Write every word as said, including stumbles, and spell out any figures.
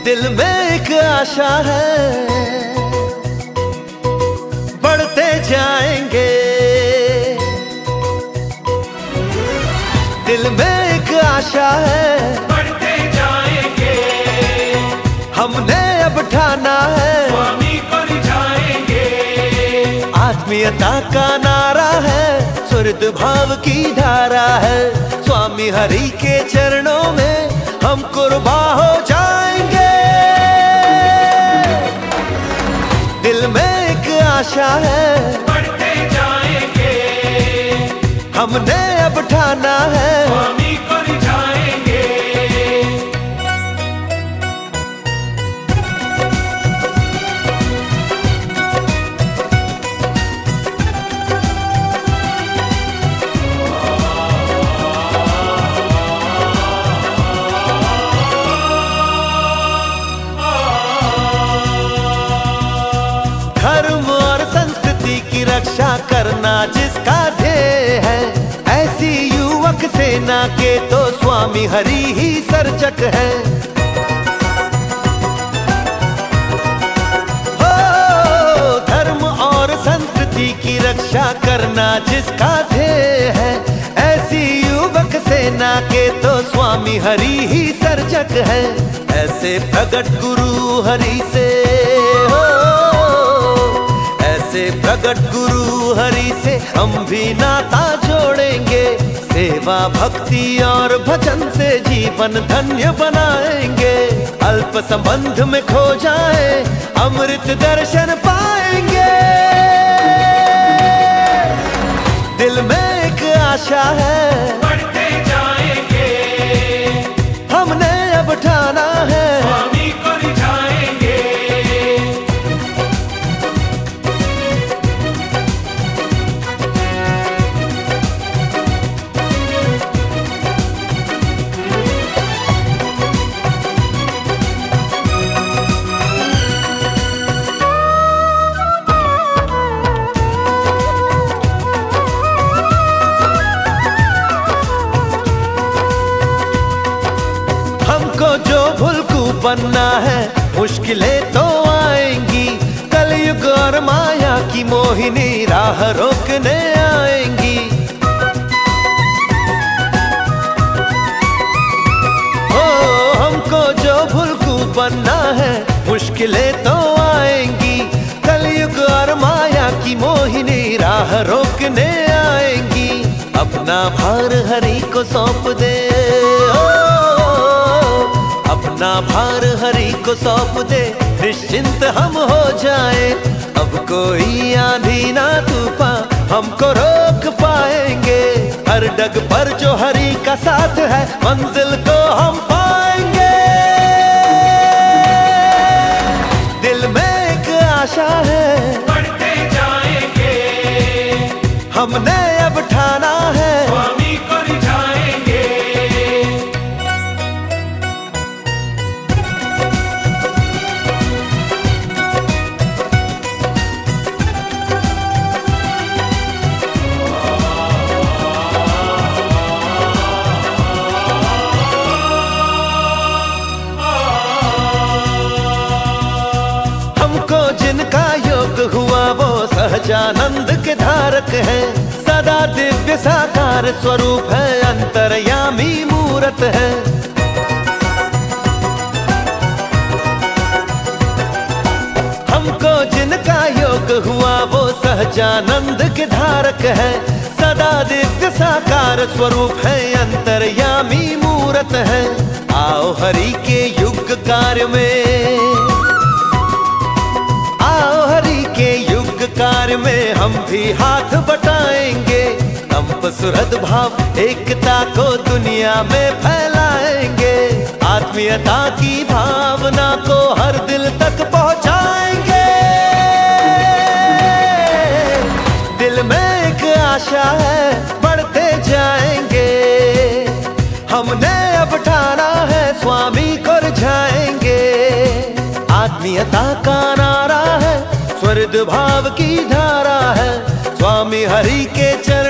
दिल में एक आशा है, बढ़ते जाएंगे। दिल में एक आशा है, बढ़ते जाएंगे। हमने अब ठाना है, स्वामी को रिझाएंगे। आत्मीयता का नारा है, सुहृद भाव की धारा है। स्वामी हरि के चरणों में हम कुर्बा हो जाएंगे। दिल में एक आशा है, बढ़ते जाएंगे। हमने अब ठाना है, स्वामी को रिझाएंगे। धर्म और संस्कृति की रक्षा करना जिसका ध्येय है, ऐसी युवक सेना के तो स्वामी हरि ही सर्जक है। हो धर्म और संस्कृति की रक्षा करना जिसका ध्येय है, ऐसी युवक सेना के तो स्वामी हरि ही सर्जक है। ऐसे प्रगट गुरु हरि से हो, ऐसे प्रगट गुरु हरि से हम भी नाता जोड़ेंगे। सेवा भक्ति और भजन से जीवन धन्य बनाएंगे। अल्प संबंध में खो जाए, अमृत दर्शन पाएंगे। दिल में एक आशा है, बढ़ते जाएंगे। हमने अब ठाना है, स्वामी को रिझाएंगे। हमको जो भुलकू बनना है, मुश्किलें तो आएंगी। कलयुग और माया की मोहिनी राह रोकने आएंगी। ओ हमको जो भुलकू बनना है, मुश्किलें तो आएंगी। कलयुग और माया की मोहिनी राह रोकने आएंगी। अपना भार हरि को सौंप दे, ओ अपना भार हरि को सौंप दे, निश्चिंत हम हो जाए। अब कोई आंधी ना तूफान हमको रोक पाएंगे। हर डग पर जो हरि का साथ है, मंजिल को हम पाएंगे। दिल में एक आशा है, बढ़ते जाएंगे। हमने अब ठाना है, स्वामी को रिझाएंगे। हमको जिनका योग हुआ वो सहजानंद के धारक है। सदा दिव्य साकार स्वरूप है, अंतर्यामी मूरत है। हमको जिनका योग हुआ वो सहजानंद के धारक है। सदा दिव्य साकार स्वरूप है, अंतर्यामी मूरत है। आओ हरि के युग कार्य में, आओ हरि के युग कार्य में हम भी हाथ बटाएंगे। संप सुहृद भाव एकता को दुनिया में फैलाएंगे। आत्मीयता की भावना को हर दिल तक पहुंचाएंगे। दिल में एक आशा है, बढ़ते जाएंगे। हमने अब ठाना है, स्वामी को रिझाएंगे। आत्मीयता का नारा है, सुहृद भाव की धारा है। स्वामी हरि के चरण